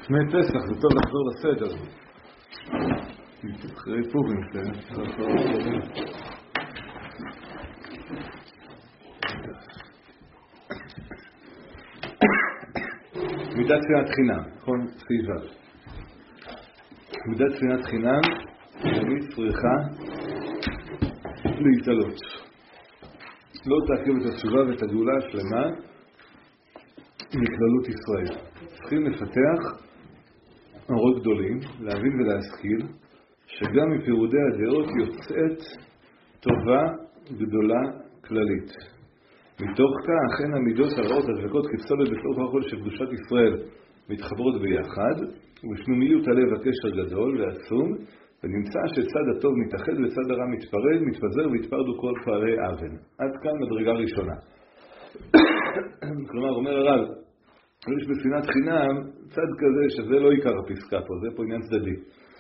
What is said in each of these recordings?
לפני פסח, זה טוב לחזור לסדר. אחרי פורים, מידת שנאת חינם, נכון? סביבה. מידת שנאת חינם, תמיד צריכה להתעלות. לא תעכב את התשובה ואת הגאולה השלמה מכללות ישראל. צריכים לפתח אורות גדולים, להבין ולהשכיל, שגם מפירודי הדעות יוצאת טובה גדולה כללית. מתוך כך, אין המידות הרעות הדבקות כפסולת בסוף החול של קדושת ישראל מתחברות ביחד, ובשלומיות הלב הקשר גדול ועצום, ונמצא שצד הטוב מתאחד וצד הרע מתפרד, מתפזר והתפרדו כל פערי אבן. עד כאן מדרגה ראשונה. כלומר, אומר הרב, יש בשנאת חינם צד כזה שזה לא עיקר הפסקה פה, זה פה עניין צדדי.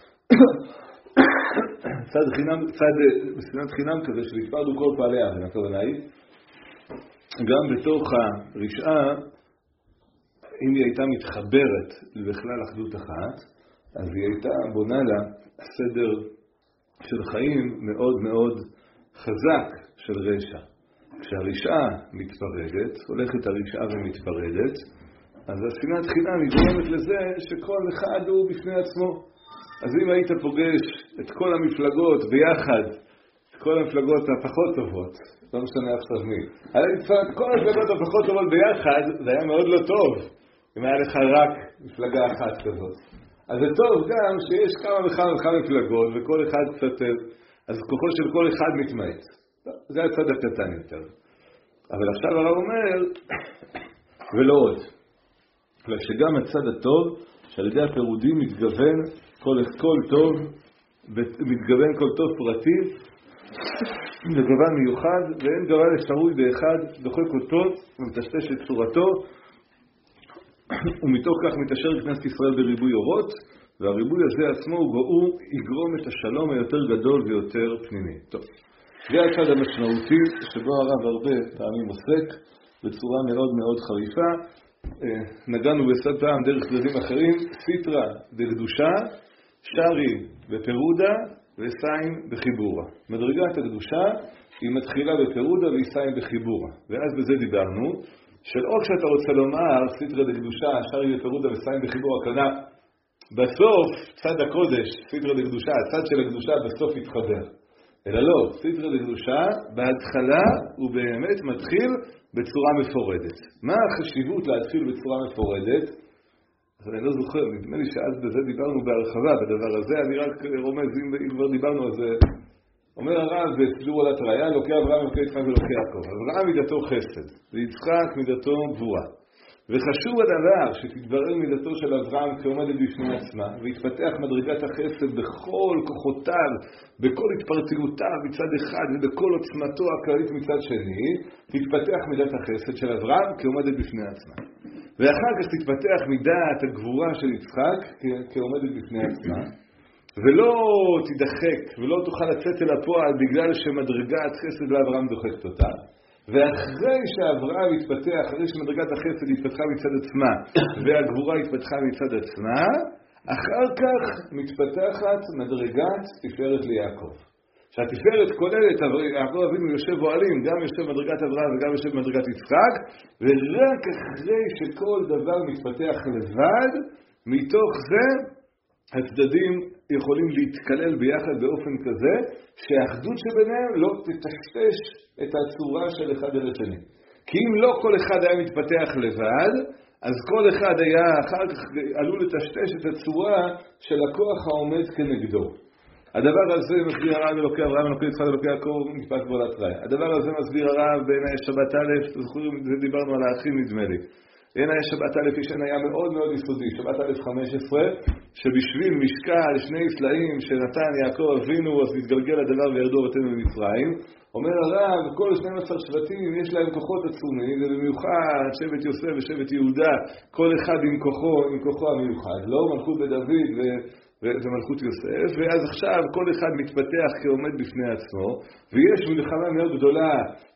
צד בשנאת חינם כזה שהתפרדו כל פערי אבן, הכוונה היא, גם בתוך הרשעה, אם היא הייתה מתחברת בכלל אחדות אחת, אז היא הייתה בונה לה סדר של חיים מאוד מאוד חזק של רשע. כשהרשעה מתפרדת, הולכת הרשעה ומתפרדת, אז השנאת חינם היא גורמת לזה שכל אחד הוא בפני עצמו. אז אם היית פוגש את כל המפלגות ביחד, את כל המפלגות הפחות טובות, לא משנה עכשיו מי, את כל המפלגות הפחות טובות ביחד, זה היה מאוד לא טוב, אם היה לך רק מפלגה אחת כזאת. אז זה טוב גם שיש כמה וכמה מפלגות, וכל אחד קצת, אז כוחו של כל אחד מתמעט. זה הצד הקטן יותר. אבל עכשיו הרב אומר, ולא עוד. שגם הצד הטוב, שעל ידי הפירודים מתגוון כל טוב, מתגוון כל טוב פרטי, לגוון מיוחד, ואין גוון שרוי באחד, דוחק אותו ומטשטש את צורתו, ומתוך כך מתאשר כנסת ישראל בריבוי אורות, והריבוי הזה עצמו הוא יגרום את השלום היותר גדול ויותר פנימי. טוב, זה הצד המשמעותי שבו הרב הרבה פעמים עוסק בצורה מאוד מאוד חריפה. נגענו בסד פעם דרך צדדים אחרים, סיטרא דקדושה, שרי בפירודה וסיים בחיבורה. מדרגת הקדושה היא מתחילה בפירודה וסיים בחיבורה. ואז בזה דיברנו, של או כשאתה רוצה לומר סיטרא דקדושה, שרי בפירודה וסיים בחיבורה, כנראה בסוף צד הקודש, סיטרא דקדושה, הצד של הקדושה בסוף יתחבר. אלא לא, סיטרא דקדושה בהתחלה הוא באמת מתחיל בצורה מפורדת. מה החשיבות להתחיל בצורה מפורדת? אז אני לא זוכר, נדמה לי שאז בזה דיברנו בהרחבה בדבר הזה, אני רק רומז, אם כבר דיברנו על זה, אומר הרב בסידור על התריה, לוקח אברהם ולוקח יצחק ולוקח יעקב. אברהם מידתו חסד, ויצחק מידתו גבורה. וחשוב הדבר שתתברר מידתו של אברהם כעומדת בפני עצמה, ויתפתח מדרגת החסד בכל כוחותיו, בכל התפרצויותיו מצד אחד, ובכל עוצמתו הכללית מצד שני, תתפתח מידת החסד של אברהם כעומדת בפני עצמה. ואחר כך תתפתח מידת הגבורה של יצחק כעומדת בפני עצמה, ולא תדחק, ולא תוכל לצאת אל הפועל בגלל שמדרגת חסד לאברהם דוחקת אותה. ואחרי שאברהם התפתח, אחרי שמדרגת החסד התפתחה מצד עצמה, והגבורה התפתחה מצד עצמה, אחר כך מתפתחת מדרגת תפארת ליעקב. שהתפארת כוללת, יעקב אבינו יושב אוהלים, גם יושב מדרגת אברהם וגם יושב מדרגת יצחק, ורק אחרי שכל דבר מתפתח לבד, מתוך זה הצדדים יכולים להתקלל ביחד באופן כזה, שהאחדות שביניהם לא תטשטש את הצורה של אחד אל השני. כי אם לא כל אחד היה מתפתח לבד, אז כל אחד היה אחר כך עלול לטשטש את הצורה של הכוח העומד כנגדו. הדבר הזה מסביר הרב אלוקי אברהם אלוקי יצחק אלוקי יעקב משפט גבולת ראיה. הדבר הזה מסביר הרב בעיני שבת א', זוכרים, דיברנו על האחים נדמה לי. בעיני שבת א' יש היה מאוד מאוד יסודי, שבת א' 15, שבשביל משקל שני סלעים שנתן יעקב אבינו, אז התגלגל הדבר וירדו אבותינו במצרים. אומר הרב, כל 12 שבטים יש להם כוחות עצומים, ובמיוחד שבט יוסף ושבט יהודה, כל אחד עם כוחו המיוחד. לא מלכות בדוד זה מלכות יוסף, ואז עכשיו כל אחד מתפתח כעומד בפני עצמו, ויש מלחמה מאוד גדולה,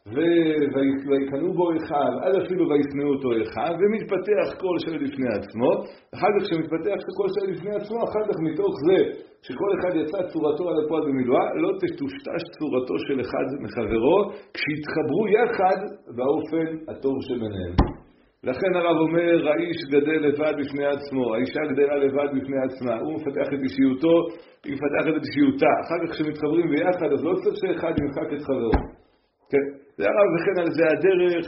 ויקנו בו אחד, עד אפילו וישנאו אותו אחד, ומתפתח כל שבט בפני עצמו. אחר כך שמתפתח כל שבט בפני עצמו, אחר כך מתוך זה שכל אחד יצא צורתו על הפועל במילואה, לא תטושטש צורתו של אחד מחברו, כשיתחברו יחד באופן הטוב שביניהם. לכן הרב אומר, האיש גדל לבד בפני עצמו, האישה גדלה לבד בפני עצמה, הוא מפתח את אישיותו, היא מפתחת את אישיותה. אחר כך כשמתחברים ביחד, אז לא צריך שאחד ימחק את חברו. כן, זה הרב, וכן על זה הדרך,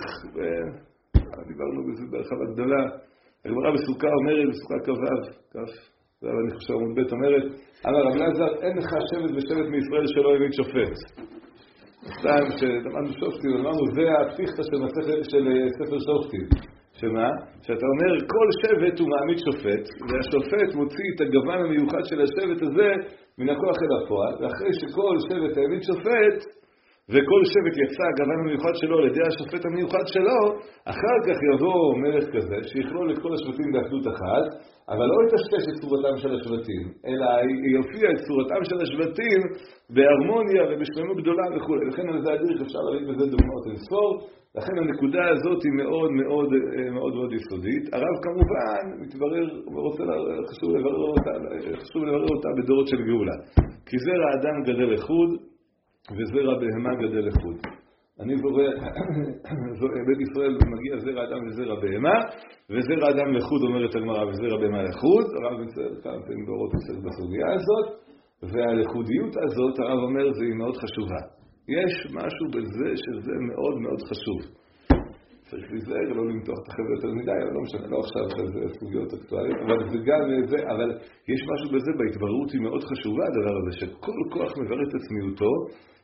דיברנו בזה ברחבה גדולה. הגמרא בסוכה אומרת, בסוכה כ"ו, אני חושב עמוד ב' אומרת, אמר רב אלעזר, אין לך שבט ושבט מישראל שלא העמיד שופט. סתם שלמדנו שופטים, אמרנו, זה הפתיחתא של ספר שופטים. שמה? שאתה אומר, כל שבט הוא מעמיד שופט, והשופט מוציא את הגוון המיוחד של השבט הזה מן הכוח אל הפועל, ואחרי שכל שבט העמיד שופט, וכל שבט יצא הגוון המיוחד שלו על ידי השופט המיוחד שלו, אחר כך יבוא מלך כזה שיכלול את כל השבטים באחדות אחת, אבל לא יטשטש את צורתם של השבטים, אלא יופיע את צורתם של השבטים בהרמוניה ובשלמות גדולה וכו'. לכן על זה הדרך אפשר להביא בזה דוגמאות אינספור. לכן הנקודה הזאת היא מאוד מאוד מאוד מאוד יסודית. הרב כמובן מתברר, חשוב לברר אותה בדורות של גאולה. כי זרע האדם גדל לחוד, וזרע בהמה גדל לחוד. אני זורע, בית ישראל מגיע זרע אדם וזרע בהמה, וזרע אדם לחוד אומרת הגמרא, וזרע בהמה לחוד. הרב כאן דורות עוסק בסוגיה הזאת, והלחודיות הזאת, הרב אומר, היא מאוד חשובה. יש משהו בזה שזה מאוד מאוד חשוב. צריך להיזהר, לא למתוח את החבל יותר מדי, אבל לא משנה, לא עכשיו זה סוגיות אקטואליות, אבל זה גם זה, אבל יש משהו בזה, בהתבררות היא מאוד חשובה, הדבר הזה, שכל כוח מברר את עצמיותו,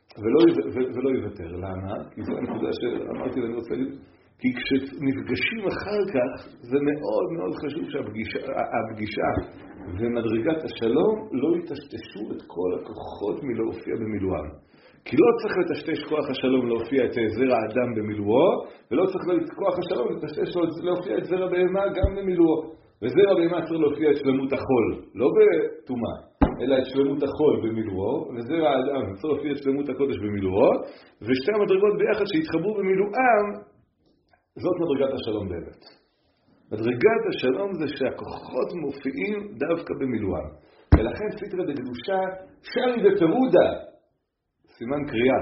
ולא יוותר. למה? כי זו הנקודה שאמרתי ואני רוצה להגיד, כי כשנפגשים אחר כך, זה מאוד מאוד חשוב שהפגישה ומדרגת השלום לא יטשטשו את כל הכוחות מלהופיע במילואם. כי לא צריך לטשטש כוח השלום להופיע את זרע האדם במילואו, ולא צריך כוח השלום לטשטש להופיע את זרע בהמה גם במילואו. וזרע בהמה צריך להופיע את שלמות החול, לא בטומאה, אלא את שלמות החול במילואו, וזרע האדם צריך להופיע את שלמות הקודש במילואו, ושתי המדרגות ביחד שהתחברו במילואם, זאת מדרגת השלום באמת. מדרגת השלום זה שהכוחות מופיעים דווקא במילואם. ולכן סתרא דקדושה שרי בפירודה, סימן קריאה.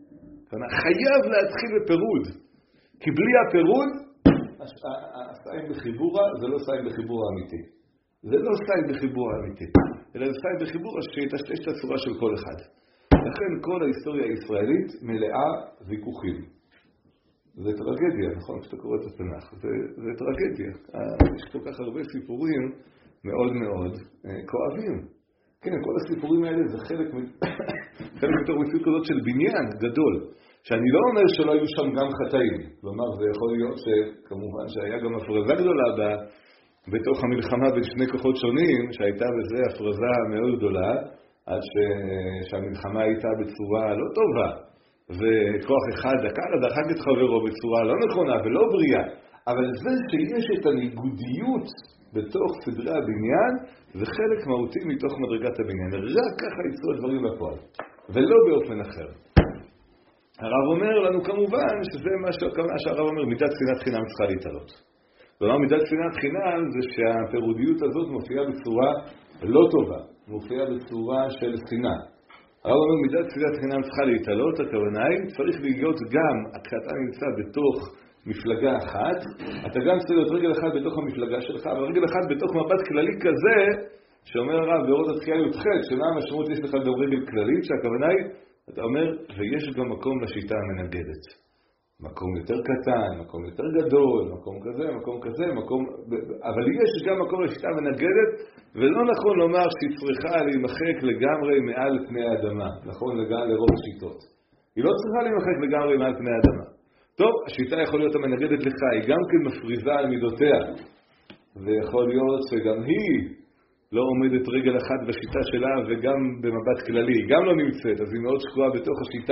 חייב להתחיל בפירוד. כי בלי הפירוד, הסיים בחיבורה זה לא סיים בחיבור האמיתי. זה לא סיים בחיבור האמיתי. אלא זה סיים בחיבור שיטשטש את הצורה של כל אחד. לכן כל ההיסטוריה הישראלית מלאה ויכוחים. זה טרגדיה, נכון? כשאתה קורא את התנ"ך. זה טרגדיה. יש כל כך הרבה סיפורים מאוד מאוד כואבים. כן, כל הסיפורים האלה זה חלק מתוך מציאות כזאת של בניין גדול. שאני לא אומר שלא היו שם גם חטאים. כלומר, זה יכול להיות שכמובן שהיה גם הפרזה גדולה בתוך המלחמה בין שני כוחות שונים, שהייתה בזה הפרזה מאוד גדולה, עד שהמלחמה הייתה בצורה לא טובה. וכוח אחד דחק את חברו בצורה לא נכונה ולא בריאה. אבל זה שיש את הניגודיות בתוך סדרי הבניין, זה חלק מהותי מתוך מדרגת הבניין. רק ככה יצאו הדברים בפועל, ולא באופן אחר. הרב אומר לנו כמובן שזה מה שהרב אומר, מידת שנאת חינם צריכה להתעלות. כלומר, מידת שנאת חינם זה שהפירודיות הזאת מופיעה בצורה לא טובה, מופיעה בצורה של שנאה. הרב אומר, מידת שנאת חינם צריכה להתעלות, הכוונה היא, צריך להיות גם, כשאתה נמצא בתוך מפלגה אחת, אתה גם צריך להיות רגל אחד בתוך המפלגה שלך, ורגל אחד בתוך מבט כללי כזה, שאומר הרב, באורות התחייה י"ח, שמה המשמעות יש לך גם רגל כללית, שהכוונה היא, אתה אומר, ויש גם מקום לשיטה המנגדת. מקום יותר קטן, מקום יותר גדול, מקום כזה, אבל יש גם מקום לשיטה המנגדת, ולא נכון לומר שהיא צריכה להימחק לגמרי מעל פני האדמה, נכון לרוב השיטות. היא לא צריכה להימחק לגמרי מעל פני האדמה. טוב, השיטה יכול להיות המנגדת לך, היא גם כן מפריזה על מידותיה, ויכול להיות שגם היא לא עומדת רגל אחת בשיטה שלה, וגם במבט כללי, היא גם לא נמצאת, אז היא מאוד שקועה בתוך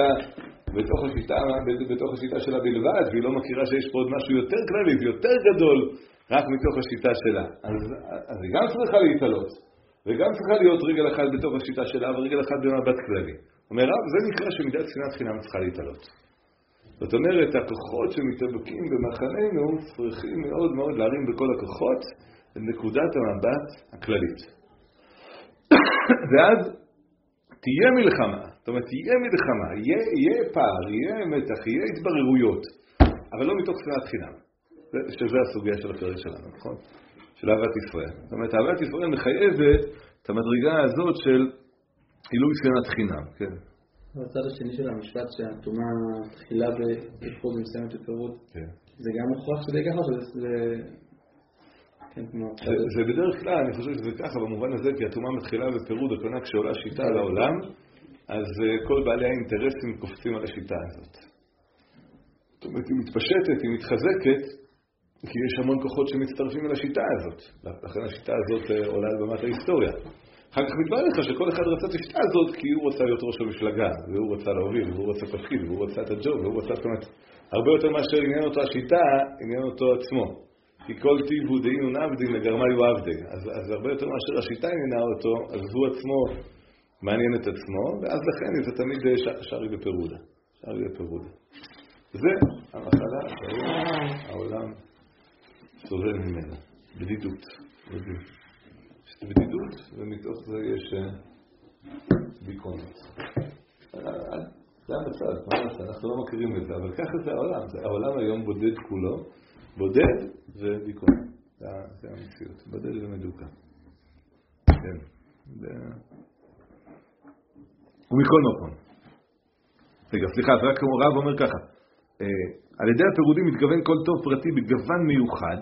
השיטה שלה בלבד, והיא לא מכירה שיש פה עוד משהו יותר כללי, יותר גדול, רק מתוך השיטה שלה. אז היא גם צריכה להתעלות. וגם צריכה להיות רגל אחד בתוך השיטה שלה ורגל אחד במבט כללי. אומר רב, זה נקרא שמידת שנאת חינם צריכה להתעלות. זאת אומרת, הכוחות שמתאבקים במחננו צריכים מאוד מאוד להרים בכל הכוחות את נקודת המבט הכללית. ואז תהיה מלחמה, זאת אומרת, תהיה מלחמה, יהיה פער, יהיה מתח, יהיה התבררויות, אבל לא מתוך שנאת חינם. שזה הסוגיה של הפרק שלנו, נכון? של אהבת ישראל. זאת אומרת, אהבת ישראל מחייבת את המדרגה הזאת של עילוי שנאת חינם, כן. בצד השני של המשפט שהטומאה תחילה באיחוד ומסיימת בפירוד, זה גם מוכרח שזה ככה, זה בדרך כלל, אני חושב שזה ככה במובן הזה, כי הטומאה מתחילה בפירוד, הכוונה כשעולה שיטה לעולם, אז כל בעלי האינטרסים קופצים על השיטה הזאת. זאת אומרת, היא מתפשטת, היא מתחזקת, כי יש המון כוחות שמצטרפים על השיטה הזאת. לכן השיטה הזאת עולה על במת ההיסטוריה. אחר כך מתברר לך שכל אחד רצה את השיטה הזאת כי הוא רוצה להיות ראש המפלגה, והוא רוצה להוביל, והוא רוצה תפקיד, והוא רוצה את הג'וב, והוא רוצה, זאת אומרת, הרבה יותר מאשר עניין אותו השיטה, עניין אותו עצמו. כי כל טיב הוא דהינו נעבדין לגרמה יהיו עבדי. אז הרבה יותר מאשר השיטה עניינה אותו, אז הוא עצמו מעניין את עצמו, ואז לכן זה תמיד שערי בפירודה. שערי בפירודה. זה המחלה שהעולם סובל ממנה. בדידות. יש בדידות, ומתוך זה יש דיכאונות. זה המצב, אנחנו לא מכירים את זה, אבל ככה זה העולם. העולם היום בודד כולו, בודד ודיכאון. זה המציאות. בודד ומדוכא. כן. ומכל מקום. רגע, סליחה, זה רק כמו רב אומר ככה. על ידי הפירודים מתכוון כל טוב פרטי בגוון מיוחד,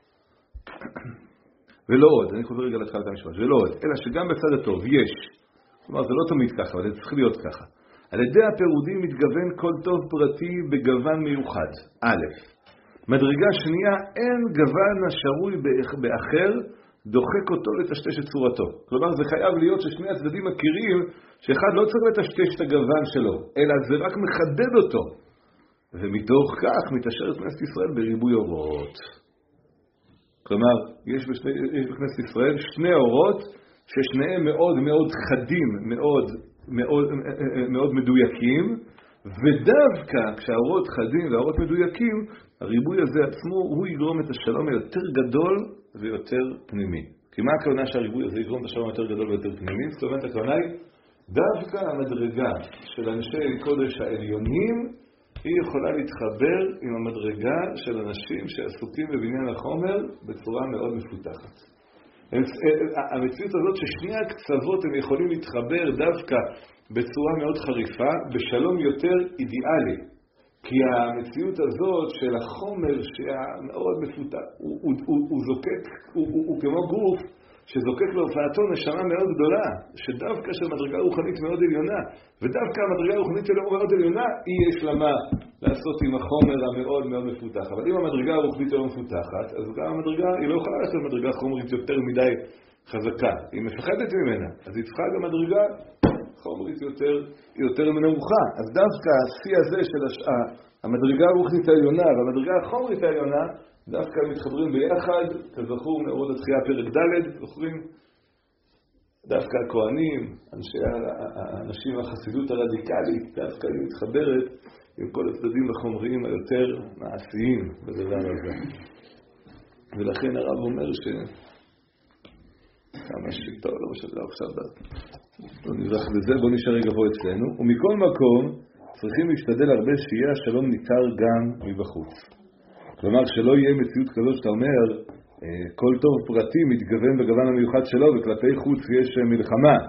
ולא עוד, אני חוזר רגע להתחלת המשפט, ולא עוד, אלא שגם בצד הטוב יש, כלומר זה לא תמיד ככה, אבל זה צריך להיות ככה. על ידי הפירודים מתכוון כל טוב פרטי בגוון מיוחד. א', מדרגה שנייה, אין גוון השרוי באחר, דוחק אותו לטשטש את צורתו. כלומר זה חייב להיות ששני הצדדים מכירים שאחד לא צריך לטשטש את הגוון שלו, אלא זה רק מחדד אותו. ומתוך כך מתאשרת כנסת ישראל בריבוי אורות. כלומר, יש בכנסת ישראל שני אורות ששניהם מאוד מאוד חדים, מאוד מדויקים, ודווקא כשהאורות חדים והאורות מדויקים, הריבוי הזה עצמו הוא יגרום את השלום היותר גדול ויותר פנימי. כי מה הכוונה שהריבוי הזה יגרום את השלום היותר גדול ויותר פנימי? זאת אומרת, הכוונה היא דווקא המדרגה של אנשי קודש העליונים היא יכולה להתחבר עם המדרגה של אנשים שעסוקים בבניין החומר בצורה מאוד מפותחת. המציאות הזאת ששני הקצוות הם יכולים להתחבר דווקא בצורה מאוד חריפה, בשלום יותר אידיאלי. כי המציאות הזאת של החומר שהמאוד מפותח, הוא זוקק, הוא כמו גוף שזוקק להופעתו נשמה מאוד גדולה, שדווקא של מדרגה רוחנית מאוד עליונה, ודווקא המדרגה הרוחנית שלו מאוד עליונה, היא יש לה מה לעשות עם החומר המאוד מאוד מפותח. אבל אם המדרגה הרוחנית לא מפותחת, אז גם המדרגה, היא לא יכולה לעשות מדרגה חומרית יותר מדי חזקה. היא מפחדת ממנה, אז היא צריכה גם מדרגה חומרית יותר נמוכה. אז דווקא השיא הזה של המדרגה הרוחנית העליונה והמדרגה החומרית העליונה, דווקא מתחברים ביחד, כזכור מאורות התחייה פרק ד', זוכרים? דווקא הכהנים, האנשים החסידות הרדיקלית, דווקא היא מתחברת עם כל הצדדים החומריים היותר מעשיים בדבר הזה. ולכן הרב אומר כמה שיטה, לא משנה, עכשיו לא נזרח לזה, בוא נשאר גבוה אצלנו. ומכל מקום צריכים להשתדל הרבה שיהיה השלום ניכר גם מבחוץ. כלומר, שלא יהיה מציאות כזאת שאתה אומר, כל טוב פרטי מתגוון בגוון המיוחד שלו, וכלפי חוץ יש מלחמה.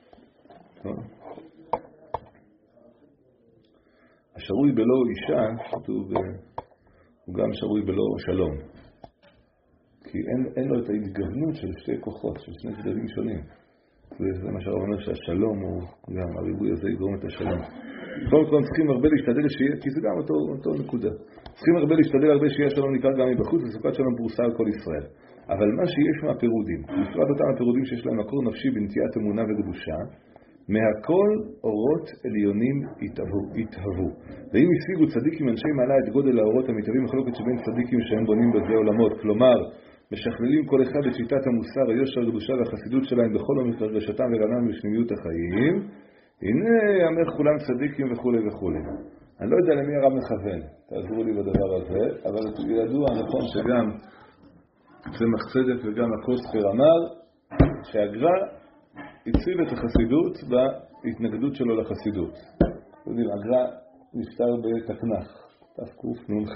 השרוי בלא אישה, הוא גם שרוי בלא שלום. כי אין לו את ההתגוונות של שתי כוחות, של שני צדדים שונים. וזה מה שהרב אומר שהשלום הוא גם, הריבוי הזה יגרום את השלום. בכל מקום צריכים הרבה להשתדל שיהיה, כי זה גם אותו נקודה. צריכים הרבה להשתדל הרבה שיהיה שלום ניכר גם מבחוץ, וסוכת שלום פרוסה על כל ישראל. אבל מה שיש מהפירודים, בפרט אותם הפירודים שיש להם מקור נפשי בנטיית אמונה וקדושה, מהכל אורות עליונים התהוו. ואם השיגו צדיקים אנשי מעלה את גודל האורות המתהווים מחלוקת שבין צדיקים שהם בונים בזה עולמות, כלומר, משכללים כל אחד את שיטת המוסר, היושר, הקדושה והחסידות שלהם בכל הרגשתם ורענם בשניות החיים. הנה יאמר כולם צדיקים וכו' וכו'. אני לא יודע למי הרב מכוון, תעזרו לי בדבר הזה, אבל ידוע נכון שגם צמח צדק וגם הקוספר אמר שהגר"א הציב את החסידות בהתנגדות שלו לחסידות. הגר"א נפטר בתקנ"ח, תקנ"ח,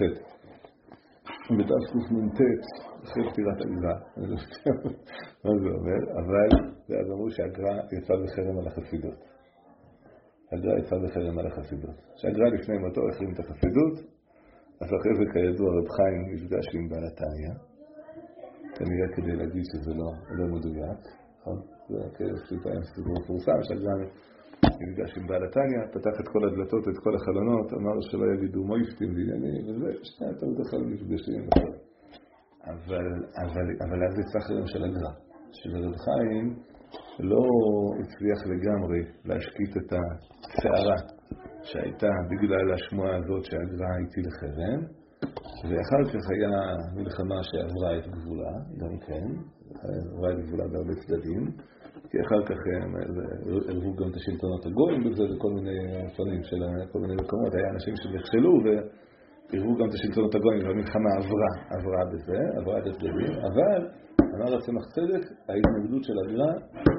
בתקנ"ט, אחרי פטירת הגר"א, אני לא יודע מה זה אומר, אבל אז אמרו שהגר"א יצא בחרם על החסידות. הגר"א יצא בחרם על החסידות. שהגר"א לפני מותו החרים את החסידות, אז אחרי זה כידוע רב חיים נפגש עם בעל התניא, כנראה כדי להגיד שזה לא מדויק, זה כספיים סיפור מפורסם, שהגר"א נפגש עם בעל התניא, פתח את כל הדלתות, את כל החלונות, אמר שלא יגידו מויפטים ועניינים, וזה שני אתה בדרך כלל נפגשים. אבל אז יצא חרם של הגר"א, שרב חיים לא הצליח לגמרי להשקיט את הסערה שהייתה בגלל השמועה הזאת שהגר"א הטיל לחרם, ואחר כך היה מלחמה שעברה את גבולה, גם כן, עברה את גבולה בהרבה צדדים, כי אחר כך ערבו גם את השלטונות הגויים בזה, וכל מיני פנים של כל מיני מקומות, היה אנשים שנכשלו וערבו גם את השלטונות הגויים, והמלחמה עברה בזה, עברה את הצדדים, אבל אמר הצמח צדק, ההתנגדות של הגר"א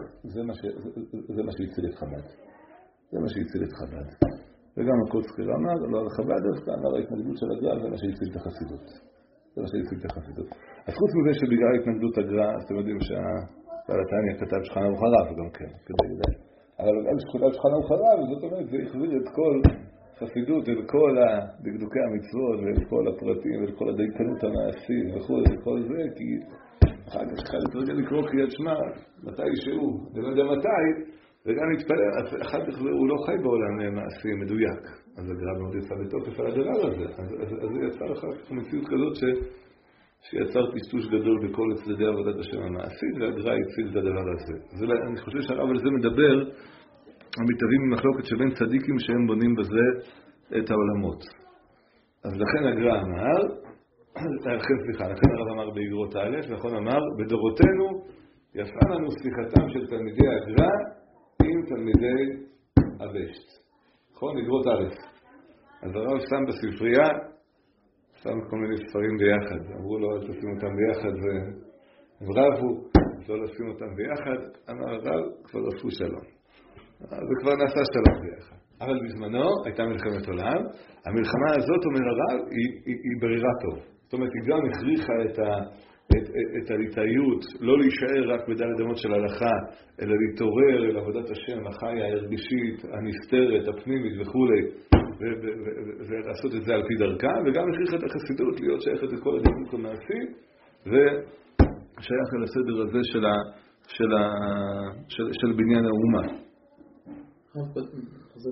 זה מה שהציל את חב"ד. זה מה שהציל את חב"ד. וגם הקוצקר אמר, לא על חב"ד דווקא, אמר ההתנגדות של הגר"א זה מה שהציל את החסידות. זה מה שהציל את החסידות. אז חוץ מזה שבגלל התנגדות הגר"א, אתם יודעים שהבעל התניא כתב שולחן ערוך הרב גם כן, אבל גם שכתב שולחן ערוך הרב, זאת אומרת, זה החזיר את כל חסידות, את כל דקדוקי המצוות, ואת כל הפרטים, ואת כל הדייקנות המעשית וכל זה, כי אחר כך אחד התרגל לקרוא קריאת שמע, מתי שהוא, אני לא יודע מתי, וגם להתפלל, אחר כך הוא לא חי בעולם מעשי מדויק. אז הגר"א מאוד יצא בתוקף על הדבר הזה. אז זה יצא אחר כך מציאות כזאת שיצר טשטוש גדול בכל צדדי עבודת השם המעשית, והגר"א הציל את הדבר הזה. אני חושב שהרב על זה מדבר, המתאבים ממחלוקת שבין צדיקים שהם בונים בזה את העולמות. אז לכן הגר"א אמר, לכן הרב אמר באגרות א', נכון אמר, בדורותינו יפה לנו שיחתם של תלמידי הגר"א עם תלמידי הבשט. נכון? אגרות א'. אז הרב שם בספרייה, שם כל מיני ספרים ביחד. אמרו לו, אל תשים אותם ביחד, והם רבו, לא לשים אותם ביחד. אמר הרב, כבר עשו שלום. זה כבר נעשה שלום ביחד. אבל בזמנו הייתה מלחמת עולם. המלחמה הזאת, אומר הרב, היא ברירה טוב. זאת אומרת, היא גם הכריחה את הליטאיות, לא להישאר רק בדלת אמות של הלכה, אלא להתעורר אל עבודת השם, החיה, הרגשית, הנסתרת, הפנימית וכו', ולעשות את זה על פי דרכה, וגם הכריחה את החסידות להיות שייכת לכל הדקדוק המעשי, ושייך אל הסדר הזה של בניין האומה. זה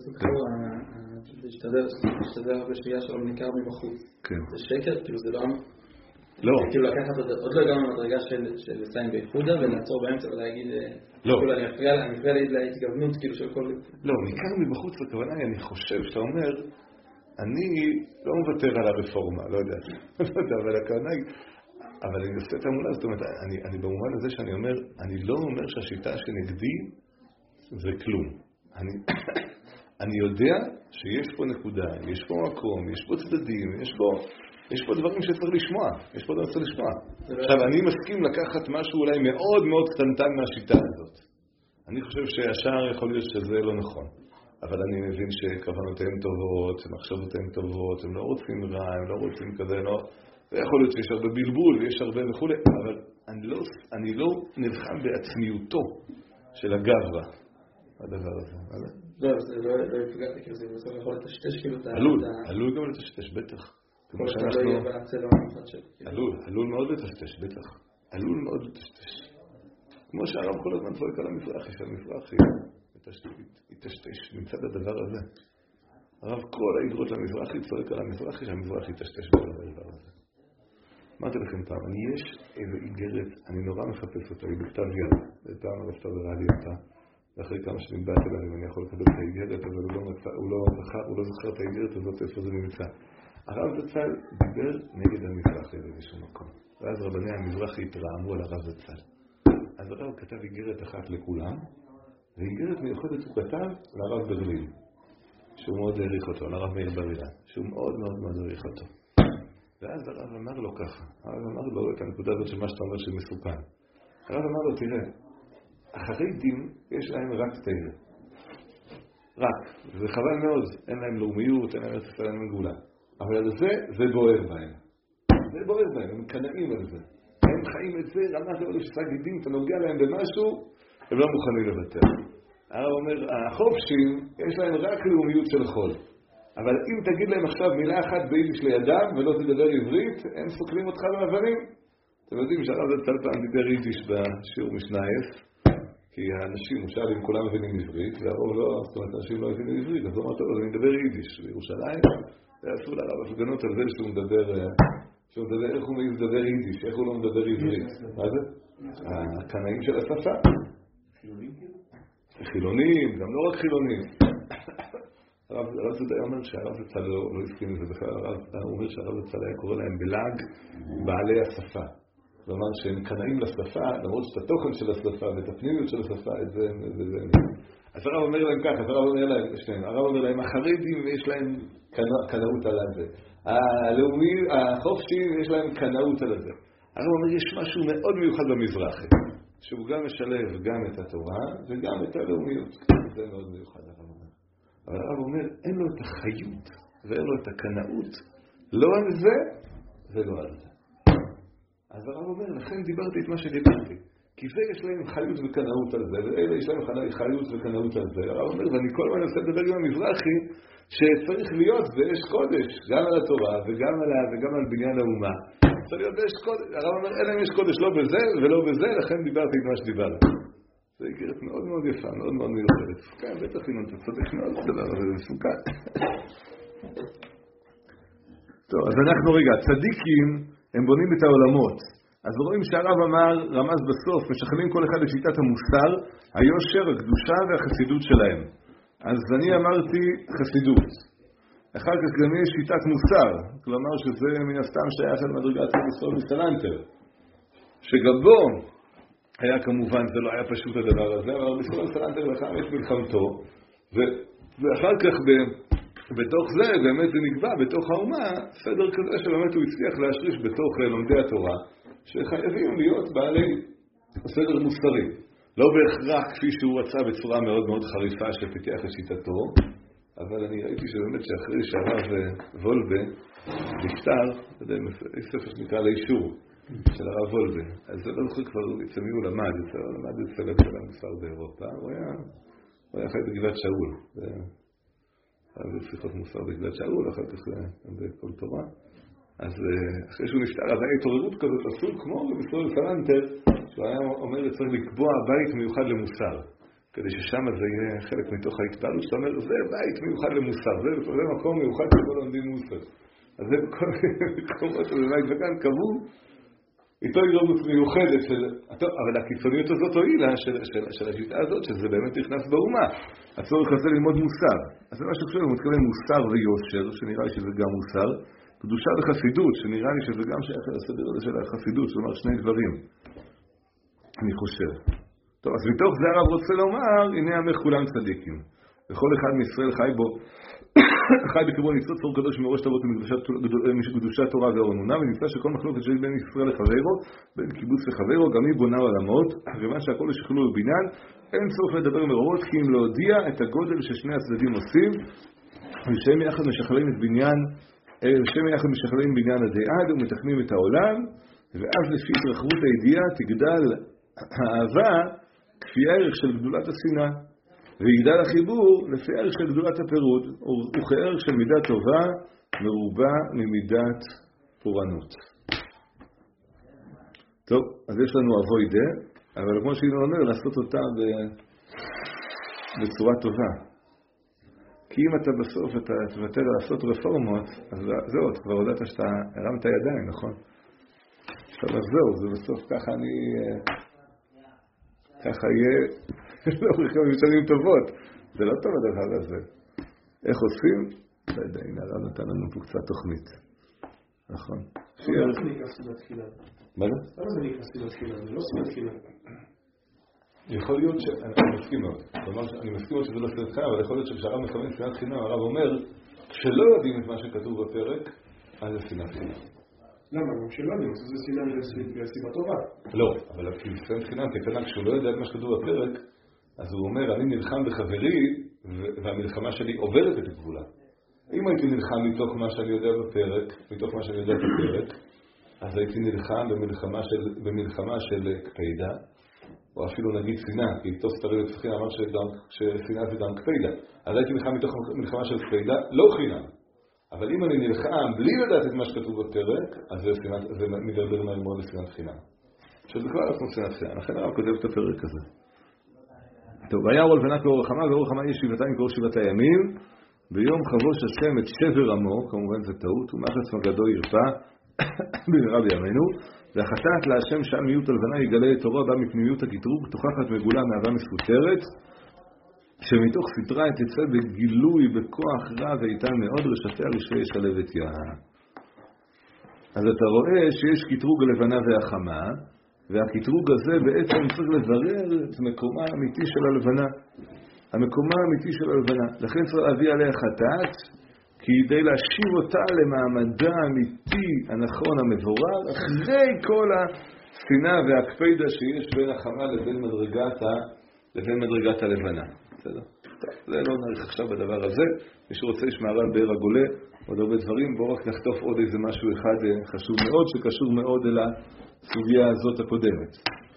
להשתדר בשביעה שלו ניכר מבחוץ. זה שקר? כאילו זה לא... כאילו לקחת עוד לא הגענו למדרגה של לסיים באיחודה ולעצור באמצע ולהגיד... לא. אני מפריע להתגוונות כאילו של כל... לא, ניכר מבחוץ הכוונה היא, אני חושב שאתה אומר, אני לא מוותר על הרפורמה, לא יודע, אבל הכוונה היא... אבל אני עושה את המולה, זאת אומרת, אני במובן הזה שאני אומר, אני לא אומר שהשיטה שנגדי זה כלום. אני יודע שיש פה נקודה, יש פה מקום, יש פה צדדים, יש פה דברים שצריך לשמוע, יש פה דברים שצריך לשמוע. עכשיו, אני מסכים לקחת משהו אולי מאוד מאוד קטנטן מהשיטה הזאת. אני חושב שהשאר יכול להיות שזה לא נכון. אבל אני מבין שכוונותיהם טובות, מחשבותיהם טובות, הם לא רוצים רע, הם לא רוצים כזה, לא... ויכול להיות שיש הרבה בלבול ויש הרבה וכו', אבל אני לא נלחם בעצמיותו של הגברה. הדבר הזה, לא, זה לא יפגע, כאילו זה בסוף יכול לטשטש כאילו את ה... עלול גם לטשטש, בטח. כמו שאתה לא יהיה בצבע המחד של... עלול מאוד לטשטש, בטח. עלול מאוד לטשטש. כמו שהרב כל הזמן צועק על המזרחי, שהמזרחי יטשטש מצד הדבר הזה. הרב כל האגרות למזרחי צועק על המזרחי, שהמזרחי יטשטש בדבר הזה. אמרתי לכם פעם, יש איזו איגרת, אני נורא מחפש אותה, היא בכתב יד. פעם הרב סתיו הראה לי אותה. ואחרי כמה שנים באת אליו, אני יכול לקבל את האיגרת, אבל הוא לא זוכר את האיגרת הזאת, איפה זה נמצא. הרב זצ"ל דיבר נגד המזרחי באיזשהו מקום. ואז רבני המזרח התרעמו על הרב זצ"ל. אז הרב כתב איגרת אחת לכולם, ואיגרת מיוחדת הוא כתב לרב ברלין, שהוא מאוד העריך אותו, לרב מאיר בר אילן, שהוא מאוד מאוד מאוד העריך אותו. ואז הרב אמר לו ככה, הרב אמר לו את הנקודה הזאת של מה שאתה אומר שמסוכן. הרב אמר לו, תראה, החרדים יש להם רק תאיר. רק. זה חבל מאוד, אין להם לאומיות, אין להם ארץ ישראל, אין להם גאולה. אבל על זה בוער בהם. זה בוער בהם, הם קנאים על זה. הם חיים את זה, רמת אבל יש גידים, אתה נוגע להם במשהו, הם לא מוכנים לוותר. הרב אומר, החופשים יש להם רק לאומיות של חול. אבל אם תגיד להם עכשיו מילה אחת ביידיש לידם ולא תדבר עברית, הם סוקלים אותך באבנים. אתם יודעים שהרב זצ"ל פעם דיבר יידיש בשיעור משנייס, כי האנשים, הוא שאל אם כולם מבינים עברית, והרוב לא, זאת אומרת, האנשים לא מבינים עברית, אז הוא אמר, טוב, אז אני מדבר יידיש בירושלים, ועשו לרב הפגנות על זה שהוא מדבר, איך הוא מדבר יידיש, איך הוא לא מדבר עברית. מה זה? הקנאים של השפה. חילונים, גם לא רק חילונים. הרב זצ"ל אומר שהרב זצ"ל לא הסכים לזה בכלל, הוא אומר שהרב זצ"ל היה קורא להם בלעג בעלי השפה. כלומר שהם קנאים לשפה, למרות שאת התוכן של השפה ואת הפנימיות של השפה, את זה. אז הרב אומר להם ככה, הרב אומר להם, החרדים יש להם קנאות על זה. הלאומי, החופשי יש להם קנאות על זה. הרב אומר, יש משהו מאוד מיוחד במזרחי, שהוא גם משלב גם את התורה וגם את הלאומיות. זה מאוד מיוחד, הרב אומר. אבל הרב אומר, אין לו את החיות ואין לו את הקנאות, לא על זה ולא על זה. אז הרב אומר, לכן דיברתי את מה שדיברתי. כי זה יש להם חיות וקנאות על זה, ואלה יש להם חיות וקנאות על זה. הרב אומר, ואני כל הזמן עושה לדבר עם המזרחי, שצריך להיות באש קודש, גם על התורה וגם על בניין האומה. צריך להיות באש קודש. הרב אומר, אין להם אש קודש, לא בזה ולא בזה, לכן דיברתי את מה שדיברתי. זה איגרת מאוד מאוד יפה, מאוד מאוד מיוחדת. כן, בטח אם אתה צודק מאוד, אבל זה מסוכן. טוב, אז אנחנו רגע, צדיקים הם בונים את העולמות. אז רואים שהרב אמר, רמז בסוף, משכנעים כל אחד לשיטת המוסר, היושר, הקדושה והחסידות שלהם. אז אני אמרתי חסידות. אחר כך גם יש שיטת מוסר, כלומר שזה מן הסתם שייך על מדרגת המוסר מסלנטר. שגם בו היה כמובן, זה לא היה פשוט הדבר הזה, אבל המסלנטר מסלנטר לכם יש מלחמתו, ואחר כך בתוך זה באמת זה נקבע בתוך האומה סדר כזה שבאמת הוא הצליח להשריש בתוך לומדי התורה שחייבים להיות בעלי סדר מוסרי, לא בהכרח כפי שהוא רצה בצורה מאוד מאוד חריפה שפיתח את שיטתו, אבל אני ראיתי שבאמת שאחרי שהרב וולבה נפטר, יש ספר שנקרא לאישור של הרב וולבה, אז זה לא זוכר כבר אצל מי הוא למד אצל המוסר באירופה, הוא היה חי בגבעת שאול, אז שיחות מוסר בגלל שאול, אחר כך בכל תורה. אז אחרי שהוא נפטר, אז היה התעוררות כזאת עשו כמו במסורת סלנטר, שהוא היה אומר, צריך לקבוע בית מיוחד למוסר, כדי ששם זה יהיה חלק מתוך ההתפעלות, שאתה אומר, זה בית מיוחד למוסר, זה מקום מיוחד שבו לומדים מוסר. אז זה בכל מקומות, וכאן קבעו איתו התעוררות מיוחדת, אבל הקיצוניות הזאת הועילה של השיטה הזאת, שזה באמת נכנס באומה. הצורך הזה ללמוד מוסר. אז זה מה שקשור, הוא מתכוון מוסר ויושר, שנראה לי שזה גם מוסר, קדושה וחסידות, שנראה לי שזה גם שייך לסדר הזה של החסידות, זאת אומרת שני דברים. אני חושב. טוב, אז מתוך זה הרב רוצה לומר, הנה עמך כולם צדיקים. וכל אחד מישראל חי בקרבו ניצוץ אור קדוש ממורשת אבות מקדושת תורה ואור אמונה, ונמצא שכל מחלוקת שיש בין ישראל לחברו, בין קיבוץ לחברו, גם היא בונה עולמות, וכיוון שהכל שכלול ובניין, אין צורך לדבר מרובות, כי אם להודיע את הגודל ששני הצדדים עושים, ושהם יחד משכללים בניין עדי עד ומתקנים את העולם, ואז לפי התרחבות הידיעה תגדל האהבה כפי הערך של גדולת השנאה. ויגדל החיבור לפי ערך של גדולת הפירוד, וכערך של מידה טובה מרובה ממידת פורענות. טוב, אז יש לנו אבוידה, אבל כמו שאינו אומר, לעשות אותה בצורה טובה. כי אם אתה בסוף אתה תוותר לעשות רפורמות, אז זהו, אתה כבר הודעת שאתה הרמת ידיים, נכון? עכשיו זהו, זה בסוף ככה ככה יהיה לא רכבים שנים טובות. זה לא טוב הדבר הזה. איך עושים? לא יודע, הנה הרב נתן לנו פה קצת תוכנית. נכון? צייר... זה נקרא סעודת תחילה? מה זה? למה זה נקרא סעודת תחילה? זה לא סעודת תחילה. יכול להיות שאני מסכים מאוד. כלומר, אני מסכים מאוד שזה לא סעודת תחילה, אבל יכול להיות שכשהרב מכוון שנאת חינם, הרב אומר, כשלא יודעים את מה שכתוב בפרק, אז זה שנאת חינם. למה? גם שלא יודעים, זה שנאה וסיבה טובה. לא, אבל שנאת חינם, ככלל, כשהוא לא יודע את מה שכתוב בפרק, אז הוא אומר, אני נלחם בחברי, והמלחמה שלי עוברת את הגבולה. אם הייתי נלחם מתוך מה שאני יודע בפרק, מתוך מה שאני יודע בפרק, אז הייתי נלחם במלחמה של קפידה, או אפילו נגיד שנאה, כי תוס תראי לצחין אמר ששנאה זה גם קפידה. אז הייתי נלחם מתוך מלחמה של קפידה, לא חינם. אבל אם אני נלחם בלי לדעת את מה שכתוב בפרק, אז זה מדרדר מהר מאוד לשנאת חינם. שזה כבר כמו שנאת חינם. לכן הרב כותב את הפרק הזה. טוב, היה אור לבנה כאור החמה, ואור החמה יש שבעתיים כאור שבעת הימים. ביום חבוש השם את שבר עמו, כמובן זה טעות, ומחץ מגדו ירפא, במהרה בימינו, והחטאת להשם שעל מיעוט הלבנה יגלה את אורו, בא מפנימיות הקטרוג, תוכחת מגולה מאהבה מסותרת, שמתוך סתרה תצא בגילוי, בכוח רב ואיתן מאוד, רשתיה רשעי ישלב את יאה. אז אתה רואה שיש קטרוג הלבנה והחמה, והקטרוג הזה בעצם צריך לברר את מקומה האמיתי של הלבנה. המקומה האמיתי של הלבנה. לכן צריך להביא עליה חטאת, כדי להשיב אותה למעמדה האמיתי, הנכון, המבורר, אחרי כל השנאה והקפידה שיש בין החמה לבין מדרגת הלבנה. בסדר? זה לא נעריך עכשיו בדבר הזה. מי שרוצה יש מהר"ל באר הגולה, עוד הרבה דברים. בואו רק נחטוף עוד איזה משהו אחד חשוב מאוד, שקשור מאוד אל הסוגיה הזאת הקודמת.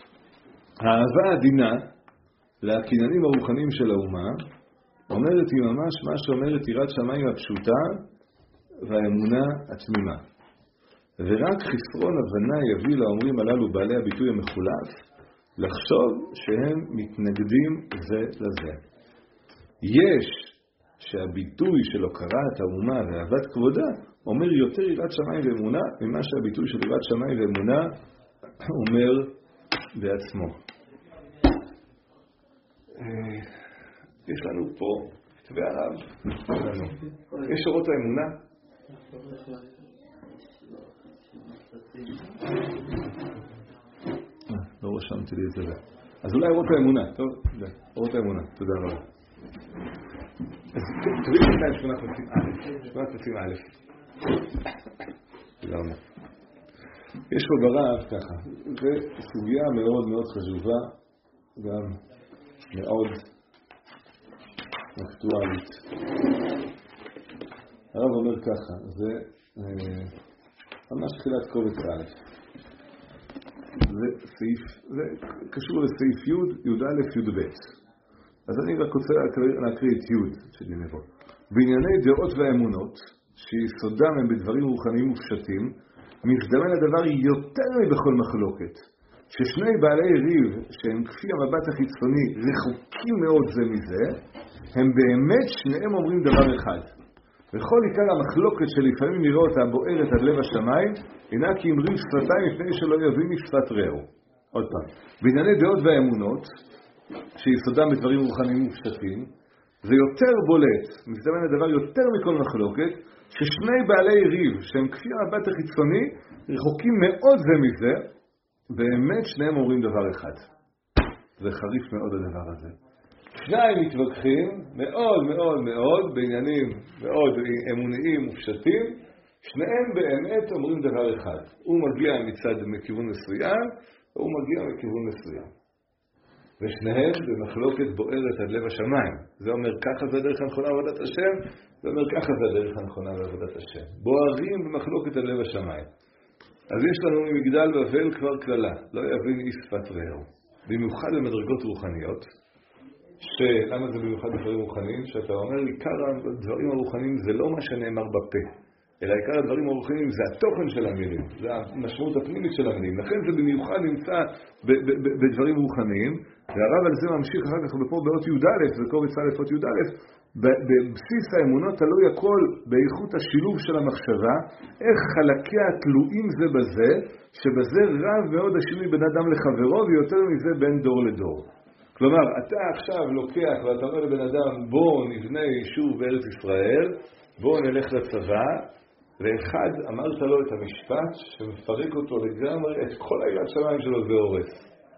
האהבה העדינה לקניינים הרוחניים של האומה, אומרת היא ממש מה שאומרת יראת שמיים הפשוטה והאמונה התמימה. ורק חסרון הבנה יביא לאומרים הללו בעלי הביטוי המחולף לחשוב שהם מתנגדים זה לזה. יש שהביטוי של הוקרת האומה ואהבת כבודה אומר יותר יראת שמיים ואמונה ממה שהביטוי של יראת שמיים ואמונה אומר בעצמו. יש לנו פה כתבי הרב, יש אורות האמונה. לא רשמתי לי את זה. אז אולי אורות האמונה, טוב, אורות האמונה, תודה רבה. אז תראי בינתיים שמונת פסים א'. תודה רבה. יש פה ברב ככה, זו סוגיה מאוד מאוד חשובה, גם מאוד אקטואלית. הרב אומר ככה, זה ממש תחילת קובץ א'. זה קשור לסעיף י', י' י' ב'. אז אני רק רוצה להקריא את י' שלי נבוא. בענייני דעות והאמונות, שיסודם הם בדברים רוחניים ופשטים, מזדמן הדבר יותר מבכל מחלוקת, ששני בעלי ריב שהם כפי המבט החיצוני רחוקים מאוד זה מזה, הם באמת שניהם אומרים דבר אחד. וכל עיקר המחלוקת שלפעמים נראה אותה בוערת עד לב השמיים, אינה כי אמרים שפתיים לפני שלא יבין משפט רעהו. עוד פעם, בענייני דעות והאמונות, שיסודם בדברים רוחניים ופשטים, זה יותר בולט, מזדמן הדבר יותר מכל מחלוקת, ששני בעלי ריב שהם כפי המבט החיצוני רחוקים מאוד זה מזה, באמת שניהם אומרים דבר אחד. זה חריף מאוד הדבר הזה. שניים מתווכחים מאוד מאוד מאוד בעניינים מאוד אמוניים ופשטים, שניהם באמת אומרים דבר אחד. הוא מגיע מכיוון מסוים, והוא מגיע מכיוון מסוים. ושניהם במחלוקת בוערת עד לב השמיים. זה אומר ככה זה הדרך הנכונה בעבודת השם, זה אומר ככה זה הדרך הנכונה בעבודת השם. בוערים במחלוקת עד לב השמיים. אז יש לנו ממגדל בבל כבר כללה, לא יבין איש שפת רעהו. במיוחד במדרגות רוחניות, למה זה במיוחד בדברים רוחניים? שאתה אומר, עיקר הדברים הרוחניים זה לא מה שנאמר בפה, אלא עיקר הדברים הרוחניים זה התוכן של המילים, זה המשמעות הפנימית של המילים. לכן זה במיוחד נמצא בדברים רוחניים, והרב על זה ממשיך אחר כך בפה באות י"א, וקובץ א' אות י"א, בבסיס האמונות תלוי הכל באיכות השילוב של המחשבה, איך חלקיה תלויים זה בזה, שבזה רב מאוד השינוי בין אדם לחברו, ויותר מזה בין דור לדור. כלומר, אתה עכשיו לוקח ואתה אומר לבן אדם, בוא נבנה יישוב בארץ ישראל, בוא נלך לצבא, ואחד אמרת לו את המשפט שמפרק אותו לגמרי את כל העילת שמיים שלו והורס.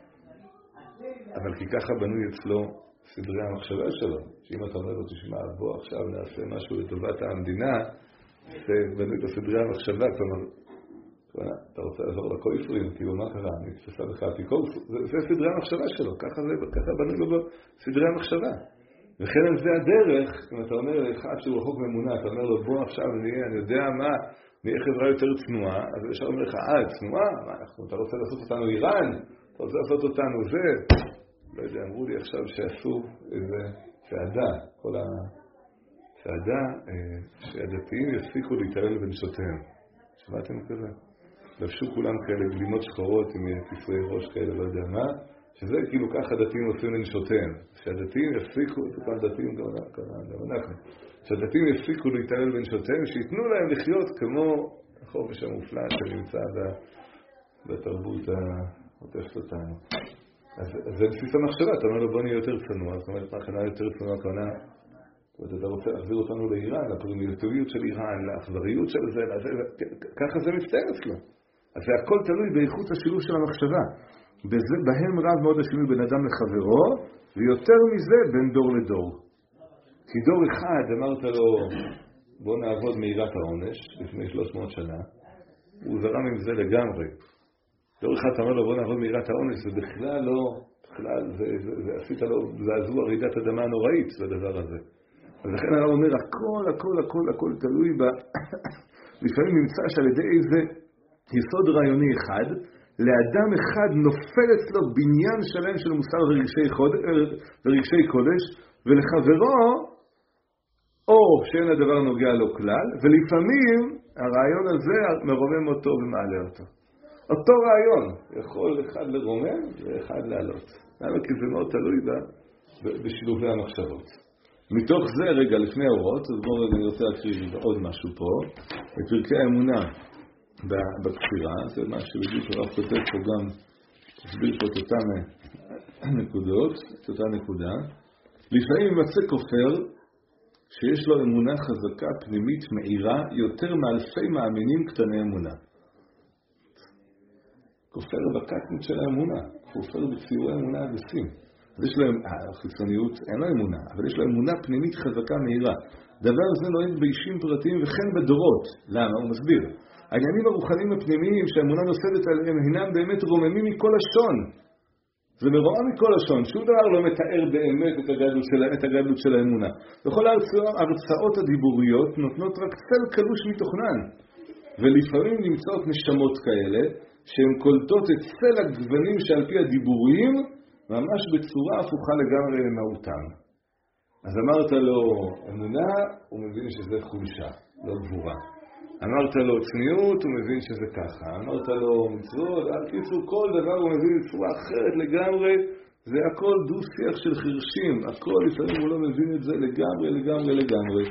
אבל כי ככה בנוי אצלו סדרי המחשבה שלו, שאם אתה אומר לו תשמע בוא עכשיו נעשה משהו לטובת המדינה, זה בנוי בסדרי המחשבה, כלומר אתה רוצה לעזור לקויפרים, כאילו מה קרה? נתפסה לך אפיקורס, זה סדרי המחשבה שלו, ככה בנוי לו בסדרי המחשבה. וכן על זה הדרך, אם אתה אומר לאחד שהוא רחוק ממונה, אתה אומר לו בוא עכשיו נהיה, אני יודע מה, נהיה חברה יותר צנועה, אז ישר אומר לך, צנועה? מה אתה רוצה לעשות אותנו איראן? אתה רוצה לעשות אותנו זה? לא יודע, אמרו לי עכשיו שעשו איזה צעדה, כל הצעדה שהדתיים יפסיקו להתעלל בנשותיהם. שמעתם כזה? לבשו כולם כאלה גלימות שחורות עם כיסוי ראש כאלה, לא יודע מה, שזה כאילו ככה דתיים עושים לנשותיהם. שהדתיים יפסיקו, את אותם דתיים גם אנחנו, שהדתיים יפסיקו להתעלל בנשותיהם, שיתנו להם לחיות כמו החופש המופלא שנמצא בתרבות העוטפת אותנו. אז זה בסיס המחשבה, אתה אומר לו בוא נהיה יותר צנוע, זאת אומרת מה יותר צנוע כהנה, אתה רוצה להחזיר אותנו לאיראן, לפרימיטיביות של איראן, לאכזריות של זה, ככה זה מצטיין אצלו. אז זה הכל תלוי באיכות השילוב של המחשבה. בהם רב מאוד השינוי בין אדם לחברו, ויותר מזה בין דור לדור. כי דור אחד אמרת לו בוא נעבוד מעילת העונש לפני 300 שנה, הוא זרם עם זה לגמרי. דור אחד אמר לו בוא נעבוד מעילת העונש, זה בכלל לא, זה עשית לו זעזוע רעידת אדמה נוראית בדבר הזה. אז לכן הרב אומר הכל תלוי לפעמים נמצא שעל ידי איזה יסוד רעיוני אחד, לאדם אחד נופל אצלו בניין שלם של מוסר ורגשי קודש, ולחברו או שאין הדבר נוגע לו כלל, ולפעמים הרעיון הזה מרומם אותו ומעלה אותו. אותו רעיון יכול אחד לרומם ואחד לעלות. למה? כי זה מאוד תלוי בשילובי המחשבות. מתוך זה רגע לפני האורות, אז בואו אני רוצה להקריא עוד משהו פה, את פרקי האמונה בכפירה, זה מה שבדיוק הרב כותב פה גם, תסביר פה את אותן נקודות, את אותה נקודה. לפעמים מצא כופר שיש לו אמונה חזקה פנימית מאירה יותר מאלפי מאמינים קטני אמונה. כופר בקטנות של האמונה, כופר בציורי אמונה הגסים. אז יש להם, החיצוניות אין לו אמונה, אבל יש לו אמונה פנימית חזקה מאירה. דבר זה נוהג באישים פרטיים וכן בדורות. למה? הוא מסביר. העניינים הרוחניים הפנימיים שהאמונה נוסדת עליהם הינם באמת רוממים מכל לשון. זה מרומם מכל לשון. שום דבר לא מתאר באמת את הגדלות של האמונה. וכל ההרצאות הדיבוריות נותנות רק צל קלוש מתוכנן. ולפעמים נמצאות נשמות כאלה שהן קולטות את צל הגוונים שעל פי הדיבורים ממש בצורה הפוכה לגמרי למהותם. אז אמרת לו אמונה, הוא מבין שזה חולשה, לא גבורה. אמרת לו צניעות, הוא מבין שזה ככה. אמרת לו מצוות, על קיצור כל דבר הוא מבין בצורה אחרת לגמרי. זה הכל דו-שיח של חרשים. הכל לפעמים הוא לא מבין את זה לגמרי.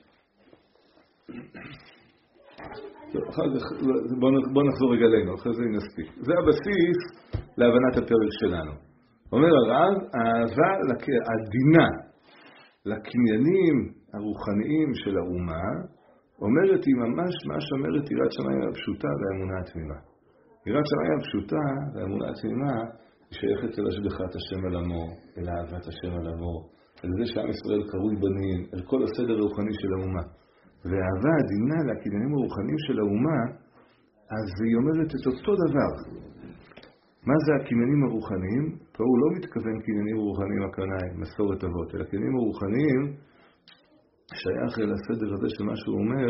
בוא נחזור רגע אלינו, אחרי זה נספיק. זה הבסיס להבנת הפרק שלנו. אומר הרב, האהבה הדינה לקניינים הרוחניים של האומה, אומרת היא ממש מה שאומרת יראת שמיים הפשוטה והאמונה התמימה. יראת שמיים הפשוטה והאמונה התמימה היא שייכת אל השגחת השם על עמו, אל אהבת השם על עמו, על זה שעם ישראל קרוי בנים, אל כל הסדר הרוחני של האומה. והאהבה הדינה לקניינים הרוחניים של האומה, אז היא אומרת את אותו דבר. מה זה הקניינים הרוחניים? פה הוא לא מתכוון קניינים רוחניים הכוונה, מסורת אבות, אלא קניינים הרוחניים שייך אל הסדר הזה של מה שהוא אומר,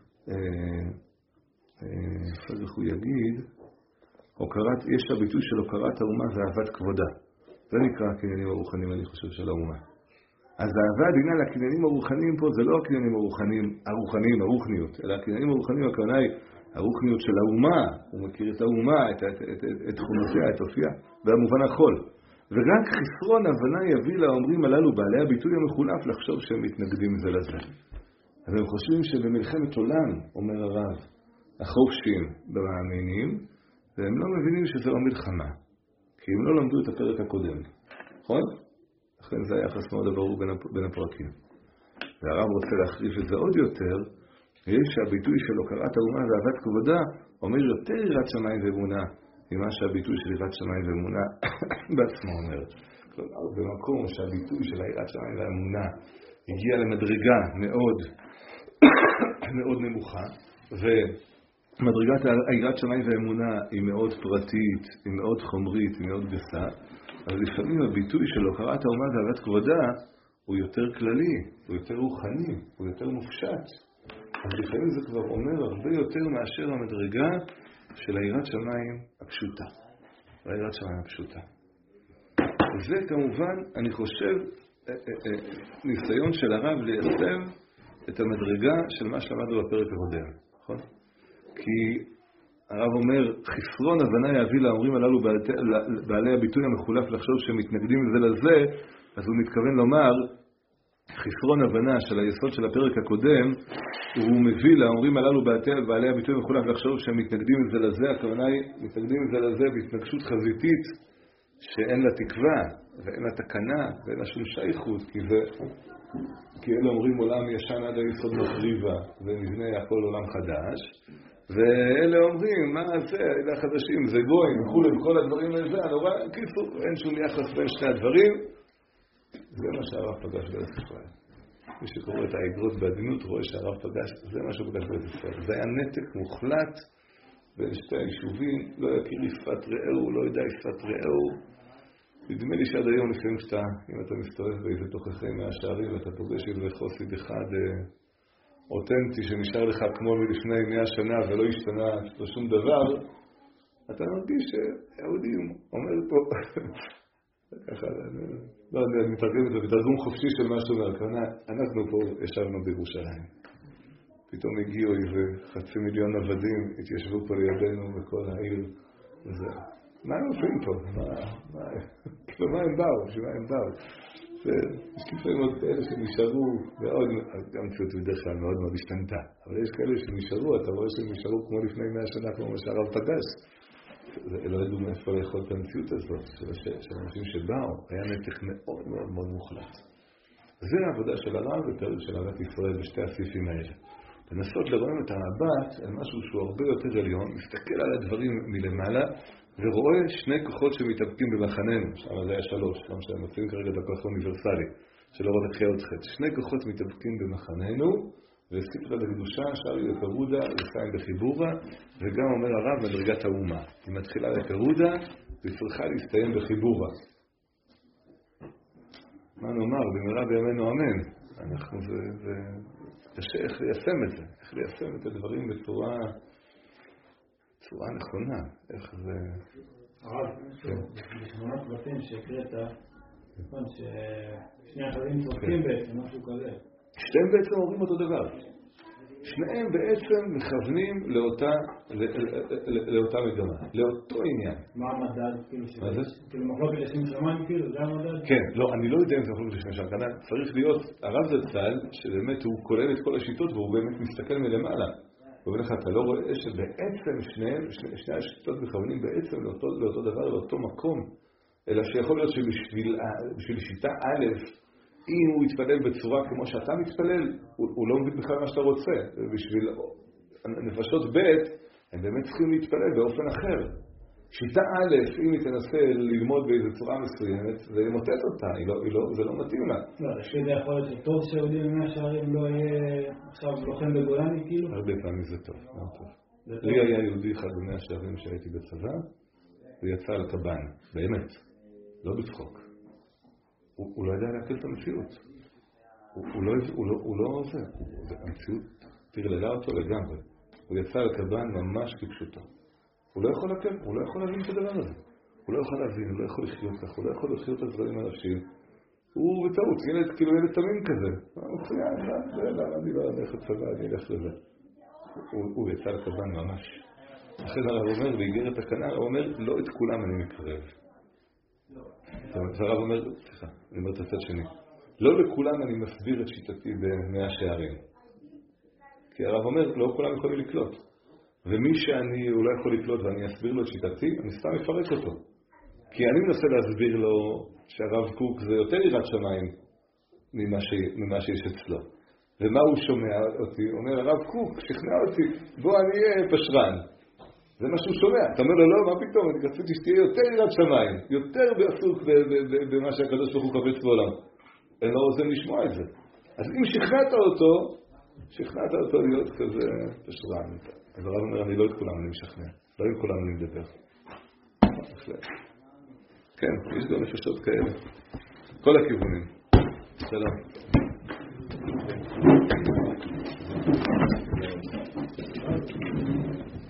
איך הוא יגיד, יש הביטוי של הוקרת האומה ואהבת כבודה. זה נקרא הקניינים הרוחניים, אני חושב, של האומה. אז האהבה הדינה לקניינים הרוחניים פה זה לא הקניינים הרוחניים, הרוחניות, אלא הקניינים הרוחניים הכוונה היא הרוחניות של האומה. הוא מכיר את האומה, את תכונותיה, את אופייה, והמובן הכל. ורק חסרון הבנה יביא לאומרים הללו בעלי הביטוי המחולף לחשוב שהם מתנגדים זה לזה. אז הם חושבים שבמלחמת עולם, אומר הרב, החופשים במאמינים, והם לא מבינים שזה לא מלחמה, כי הם לא למדו את הפרק הקודם. נכון? לכן זה היחס מאוד ברור בין הפרקים. והרב רוצה להחריף את זה עוד יותר, יש שהביטוי של הוקרת האומה ואהבת כבודה אומר יותר יראת שמיים ואמונה ממה שהביטוי של יראת שמיים ואמונה בעצמו אומר. כלומר, במקום שהביטוי של יראת שמיים והאמונה הגיע למדרגה מאוד מאוד נמוכה, ומדרגת יראת שמיים והאמונה היא מאוד פרטית, היא מאוד חומרית, היא מאוד גסה, אבל לפעמים הביטוי של הוקרת האומה ואהבת כבודה הוא יותר כללי, הוא יותר רוחני, הוא יותר מופשט. אז לפעמים זה כבר אומר הרבה יותר מאשר המדרגה של היראת שמיים הפשוטה. היראת שמיים הפשוטה. זה כמובן, אני חושב, ניסיון של הרב ליישם את המדרגה של מה שלמדנו בפרק הקודם, נכון? כי הרב אומר, חסרון הבנה יביא לאומרים הללו בעלי הביטוי המחולף לחשוב שהם מתנגדים זה לזה, אז הוא מתכוון לומר, חסרון הבנה של היסוד של הפרק הקודם, הוא מביא לאומרים הללו בעלי הביטוי המחולף לחשוב שהם מתנגדים זה לזה, הכוונה היא, מתנגדים זה לזה בהתנגשות חזיתית, שאין לה תקווה, ואין לה תקנה, ואין לה שום שייכות, כי אלה אומרים עולם ישן עד היסוד מחריבה, ונבנה הכל עולם חדש, ואלה אומרים, מה זה, אלה החדשים, זה גויים, וכל הדברים האלה, הנורא, קיצור, אין שום יחס בין שני הדברים, זה מה שהרב פגש בארץ ישראל. מי שקורא את האגרות בעדינות רואה שהרב פגש, זה מה שהוא פגש בארץ ישראל. זה היה נתק מוחלט בין שתי היישובים, לא יכיר שפת רעהו, לא ידע שפת רעהו. נדמה לי שעד היום לפעמים שאתה, אם אתה מסתובב באיזה תוככי מהשערים ואתה פוגש איזה חוסיד אחד אותנטי שנשאר לך כמו מלפני 100 שנה ולא השתנה שום דבר, אתה מרגיש שיהודים אומר פה, ככה, לא יודע, אני מתרגם את זה בתרגום חופשי של מה שאומר, אנחנו פה ישבנו בירושלים. פתאום הגיעו איזה 500,000 עבדים, התיישבו פה לידינו בכל העיר. מה הם עושים פה? מה הם באו? שמה הם באו? יש לפעמים עוד כאלה שנשארו מאוד, גם ציות בדרך כלל מאוד מאוד השתנתה, אבל יש כאלה שנשארו, אתה רואה שהם נשארו כמו לפני 100 שנה, כמו מה שהרב פגש. לא ידעו מאיפה לאכול את המציאות הזאת, של אנשים שבאו, היה נתק מאוד מאוד מאוד מוחלט. זה העבודה של הרב ופרק של אהבת ישראל בשתי הסעיפים האלה. לנסות לראות את המבט על משהו שהוא הרבה יותר עליון, מסתכל על הדברים מלמעלה, ורואה שני כוחות שמתאבקים במחננו, שם זה היה 3, לא משנה, מוצאים כרגע את הכוח האוניברסלי, שלא רואה תחייה עוד חטא. שני כוחות מתאבקים במחננו, וספר לקדושה, שרי לקרודה, וסיים בחיבורה, וגם אומר הרב מדרגת האומה. היא מתחילה לקרודה, וצריכה להסתיים בחיבורה. מה נאמר? במהרה בימינו אמן. אנחנו, זה קשה איך ליישם את זה, איך ליישם את הדברים בצורה נכונה, איך זה... הרב, בשמונת בתים שהקראת, ששני אחרים צורקים בעצם, משהו כזה. שניהם בעצם אומרים אותו דבר. שניהם בעצם מכוונים לאותה מגמה, לאותו עניין. מה המדד? כאילו מחלוקת לשם שמיים, כאילו, זה המדד? כן, לא, אני לא יודע אם זה מחלוקת לשם שמיים. צריך להיות הרב זצ"ל, שבאמת הוא כולל את כל השיטות, והוא באמת מסתכל מלמעלה. הוא אומר לך, אתה לא רואה שבעצם שני השיטות מכוונים בעצם לאותו דבר, לאותו מקום, אלא שיכול להיות שבשביל שיטה א', אם הוא יתפלל בצורה כמו שאתה מתפלל, הוא לא מבין בכלל מה שאתה רוצה. בשביל נפשות ב' הם באמת צריכים להתפלל באופן אחר. שיטה א', אם היא תנסה ללמוד באיזו צורה מסוימת, זה ימוטט אותה, זה לא מתאים לה. לא, זה יכול להיות שטוב שיהודי במאה שערים לא יהיה עכשיו לוחם בגולני כאילו? הרבה פעמים זה טוב, מאוד טוב. לי היה יהודי אחד במאה שערים שהייתי בצבא, ויצא על קב"ן, באמת, לא בצחוק. הוא לא יודע להקל את המציאות. הוא לא עושה. המציאות תרללה אותו לגמרי. הוא יצא על קב"ן ממש כפשוטו. הוא לא יכול להקל, הוא לא יכול להבין את הדבר הזה. הוא לא יכול להבין, הוא לא יכול לחיות כך, הוא לא יכול לחיות את הדברים הנפשיים. הוא בטעות, כאילו ילד תמים כזה. אני לא אלך לצבא, אני אלך לזה. הוא יצא על קב"ן ממש. אחרי זה הרב אומר, באיגרת הכנ"ר, הוא אומר, לא את כולם אני מקרב. והרב אומר, סליחה, אני אומר את הצד שני. לא לכולם אני מסביר את שיטתי במאה שערים. כי הרב אומר, לא כולם יכולים לקלוט. ומי שאני אולי יכול לקלוט ואני אסביר לו את שיטתי, אני סתם אפרק אותו. כי אני מנסה להסביר לו שהרב קוק זה יותר יראת שמיים ממה שיש אצלו. ומה הוא שומע אותי? אומר הרב קוק, שכנע אותי, בוא אני אהיה פשרן. זה מה שהוא שומע. אתה אומר לו, לא, מה פתאום? אני רציתי שתהיה יותר יראת שמיים, יותר בעסוק במה שהקדוש ברוך הוא חפץ בעולם. אין לו אוזן לשמוע את זה. אז אם שכנעת אותו להיות כזה פשרן. אז הרב אומר, אני לא את כולם אני משכנע. לא עם כולם אני מדבר. כן, יש גם נפשות כאלה. כל הכיוונים. שלום.